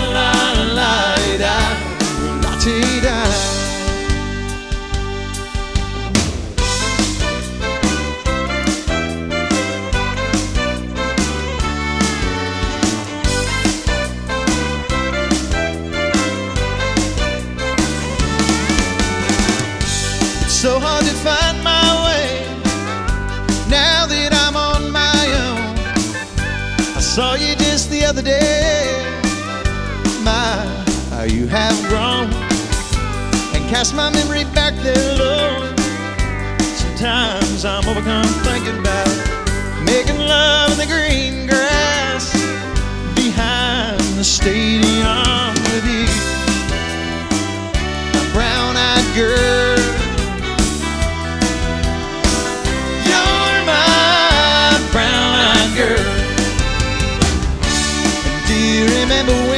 la la da, la ti da. So hard to find my way now that I'm on my own. I saw you just the other day. My, how you have grown, and cast my memory back there, Lord. Sometimes I'm overcome thinking about making love in the green grass behind the stadium with you, a brown-eyed girl. Remember